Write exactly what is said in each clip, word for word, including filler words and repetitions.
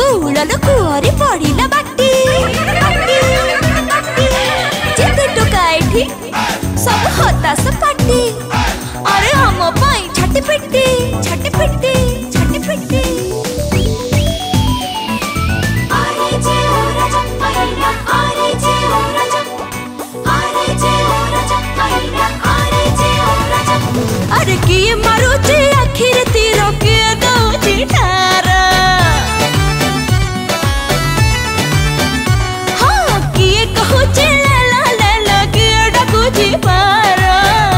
कौड़ल कुआरी पड़िला बाटी जेते टोका एठी सब हताश पाटी अरे हम पाई छाटी पिटी छाटी पिटी छाटी पिटी अरे जे ओ राजा आईना अरे जे ओ राजा अरे जे ओ राजा आईना अरे जे ओ राजा अरे किए मारुची आखिर तीर के दउची ठारा हां किए कहूची ला ला ला किए डाकुची पारा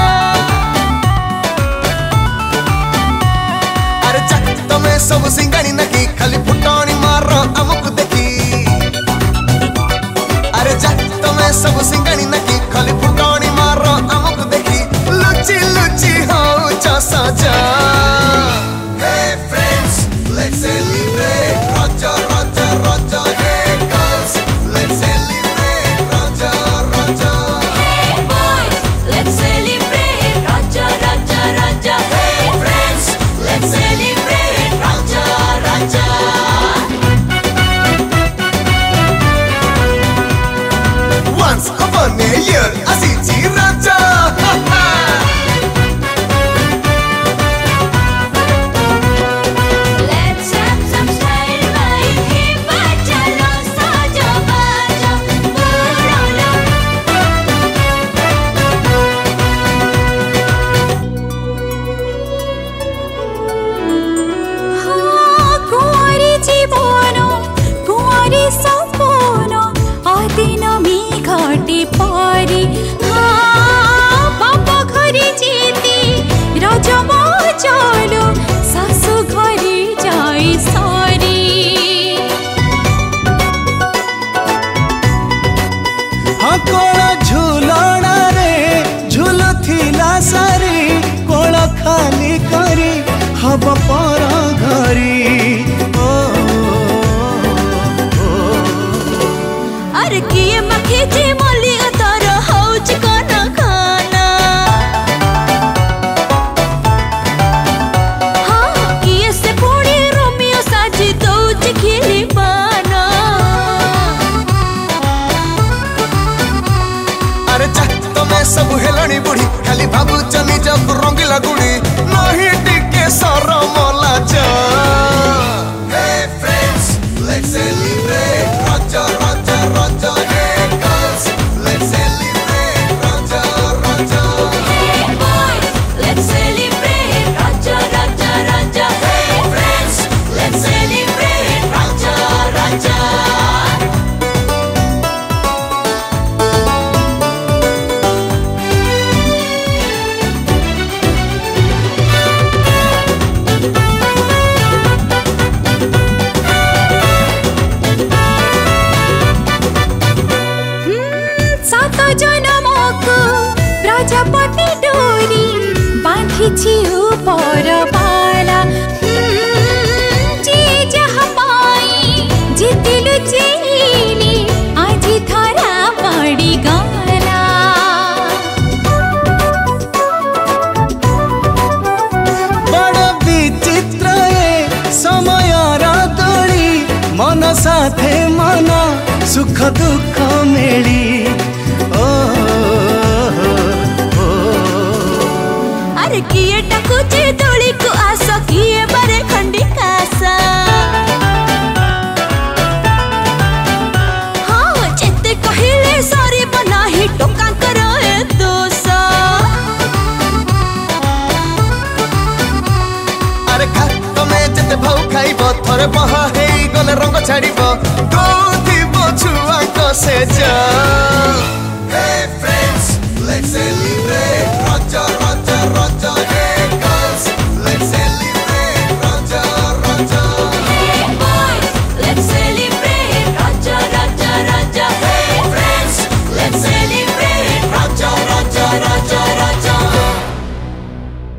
अरे चक तमे सब सिंगानी नकी खाली फुटानी मारो हमको देखी अरे चक तमे सब सिंगानी नकी खाली फुटानी मारो हमको देखी लुची लुची हो चसा जा Hey friends let's celebrate Raja Raja Raja Hey girls let's celebrate Raja Raja Hey boys let's celebrate Raja Raja Raja Hey friends let's celebrate Raja Raja Once upon a year Asiji Raja Let's have some style bhai he bachalo sajo bajo puralo ha kuari jibono kuari sapono adina mi घाटी पारी हाँ बाबा घरे जीती राजा माँ चलो सासु घरे जाई सारी हाँ कोला झूलना रे झूलुथिला सारी कोला खाली करी हब पर घरी ओ, ओ, ओ। अरे किए मखे जे मली अतर हौच काना खाना हाँ किए से पूरी रोमियो साजी दौच खिली बाना अरे चक तमे सब हेलनी बुढ़ी खाली भाबु चनी जब रंगीला गुड़ी नहीं टिके सारा मोला जा Hey friends let's celebrate Raja Raja Raja Hey girls let's celebrate Raja Raja Hey boys let's celebrate Raja Raja Raja Hey friends let's celebrate Raja Raja सात जनमको प्रजापति डोरी बाँधिछि ऊपर बाला जे जहाँ पाई जितिलु चेली आज धरा पड़ी गला बड़ विचित्र ए समय तोड़ी मन साथे मन सुख दुख मेली ओ, ओ, ओ। अरे किए टकुचे दोली को आस किए बारे खंडी कासा हाँ चेते कहिले सरी बनाही टोका करो ए दोसा अरे खा तमे जते भाउ खाइबो थरे बहा हेई गले रंग छाड़िबो दो दिबो छुआ कसे जा